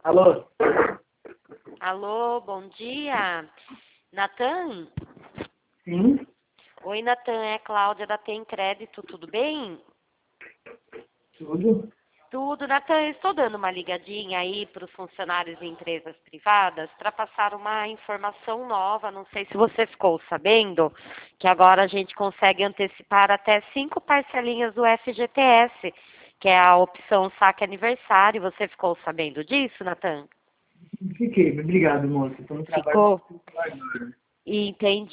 Alô? Alô, bom dia. Natan? Sim? Oi, Natan, é a Cláudia da Tem Crédito, tudo bem? Tudo? Tudo, Natan, eu estou dando uma ligadinha aí para os funcionários de empresas privadas para passar uma informação nova. Não sei se você ficou sabendo que agora a gente consegue antecipar até 5 parcelinhas do FGTS, que é a opção saque aniversário. Você ficou sabendo disso, Natan? Fiquei. Obrigado, moço. Estou no trabalho. Ficou? Entendi.